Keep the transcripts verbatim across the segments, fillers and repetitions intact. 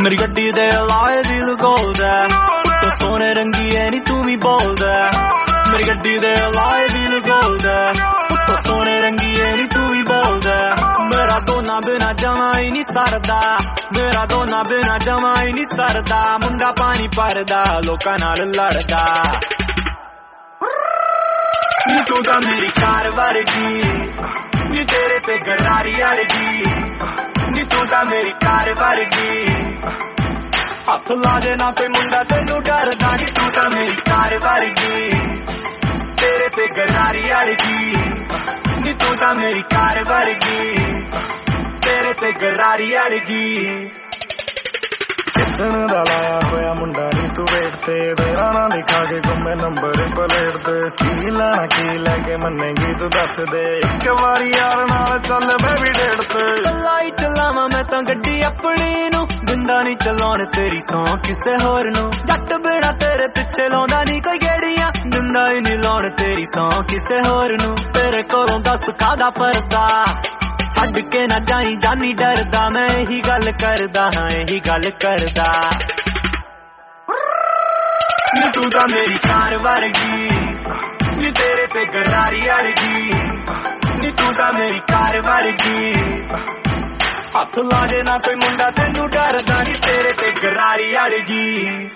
मेरी गड्डी दे लाए दिल गोल्ड है, तो सोने रंगी है नी तू भी बोल्ड है। मेरी गड्डी दे लाए दिल गोल्ड है, तो सोने रंगी है नी तू भी बोल्ड है। मेरा दोना बिना जमा ही नहीं सरदा, मेरा दोना बिना जमा ही नहीं सरदा। मुंडा पानी भरदा लोकां नाल लड़दा, नी तू तां मेरी कार वर्गी, नी तेरे ते गरारी अड़गी। नी तू तां मेरी कार वर्गी, हथ ला दे ना कोई मुंडा तेनू डरदा। नी तू तां मेरी कार वर्गी, तेरे ते गरारी अड़गी। नी तू तां मेरी कार वर्गी, तेरे ते गरारी अड़गी। कितने दा लाया होया मुंडा नी तू वेट ते, तेरा ना लिखा के घूमे नंबर प्लेट ते। की लेना की लैके मन्नेगी तू दस दे, एक बारी यार नाल चल बेबी डेट ते। लाई चलावा मैं तां गड्डी अपनी नू, दिंदा नी चलाउण तेरी सौं किसे होर नू। जट बिना तेरे पिछे लाउंदा नी कोई गेड़ियां, दिंदा ही नी लाउण तेरी सौं किसे होर नू। तेरे कोलों दस कादा परदा, छड्ड के ना जाई जानी डरदा। मैं यही गल करदा हां यही गल करदा, नी तू तां मेरी कार वर्गी, नी तेरे ते गरारी अड़गी। नी तू तां मेरी कार वर्गी, हथ ला दे ना कोई मुंडा तेनू डरदा। नी तेरे ते गरारी अड़गी।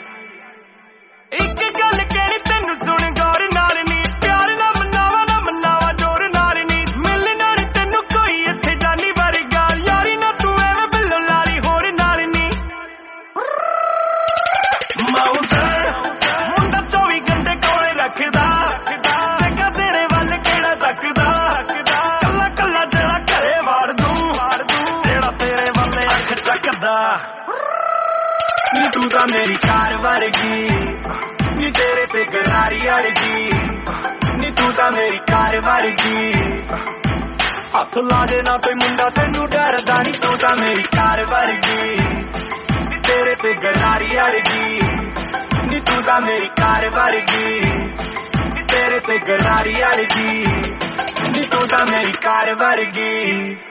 एक गल कहनी तेनू सुन गौर नाल नी, प्यार ना मनावा ना मनावा जोर नाल नी। मिलना नी तेनू कोई इत्थे जानी वर्गा, यारी ना तू एवें बिल्लो लारी होर नाल नी। माउज़र मुंडा चौबी घंटे कोले रखदा, जगा तेरे वल केड़ा तकदा। कल्ला कल्ला जेड़ा घरे वाड़ दूं, जेड़ा तेरे वल अख चकदा। नी तू तां मेरी कार वर्गी, नी तेरे ते गरारी अड़गी। नी तू तां मेरी कार वर्गी, हथ ला दे ना कोई मुंडा तेनू डरदा। नी तू तां मेरी कार वर्गी, नी तेरे ते गरारी अड़गी। नी तू तां मेरी कार वर्गी, नी तेरे ते गरारी अड़गी। नी तू तां मेरी कार वर्गी।